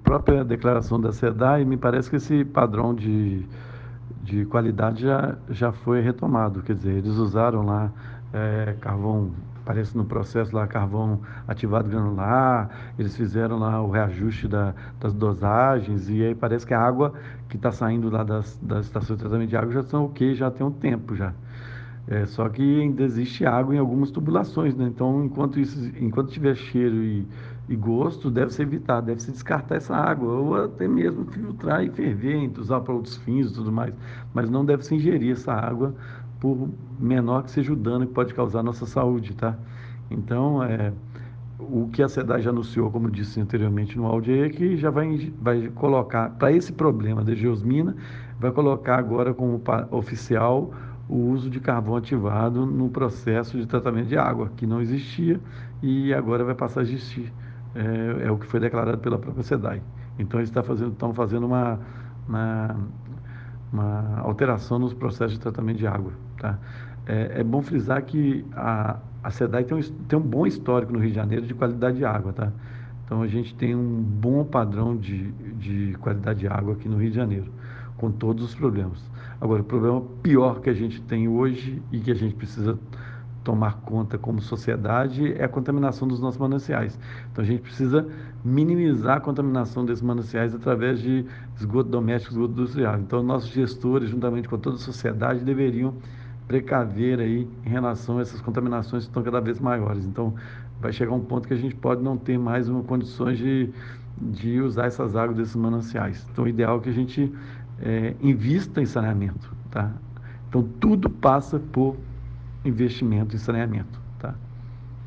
própria declaração da SEDAI, me parece que esse padrão de qualidade já foi retomado. Quer dizer, eles usaram lá carvão, parece no processo lá, carvão ativado granular, eles fizeram lá o reajuste das dosagens, e aí parece que a água que está saindo lá das estações de tratamento de água já são ok, já tem um tempo já. Só que ainda existe água em algumas tubulações, né? Então, enquanto tiver cheiro e gosto, deve ser evitado, deve se descartar essa água, ou até mesmo filtrar e ferver, usar para outros fins e tudo mais, mas não deve se ingerir essa água, por menor que seja o dano que pode causar à nossa saúde, tá? Então, o que a SEDAI já anunciou, como disse anteriormente no áudio, é que já vai colocar, para esse problema da geosmina, vai colocar agora como oficial o uso de carvão ativado no processo de tratamento de água, que não existia e agora vai passar a existir. É o que foi declarado pela própria SEDAI. Então, eles estão fazendo uma, uma alteração nos processos de tratamento de água. Tá? É bom frisar que a SEDAI tem um bom histórico no Rio de Janeiro de qualidade de água. Tá? Então, a gente tem um bom padrão de qualidade de água aqui no Rio de Janeiro, com todos os problemas. Agora, o problema pior que a gente tem hoje e que a gente precisa tomar conta como sociedade é a contaminação dos nossos mananciais. Então, a gente precisa minimizar a contaminação desses mananciais através de esgoto doméstico, esgoto industrial. Então, nossos gestores, juntamente com toda a sociedade, deveriam precaver aí em relação a essas contaminações que estão cada vez maiores. Então, vai chegar um ponto que a gente pode não ter mais condições de usar essas águas desses mananciais. Então, o ideal é que a gente invista em saneamento, tá? Então, tudo passa por investimento em saneamento.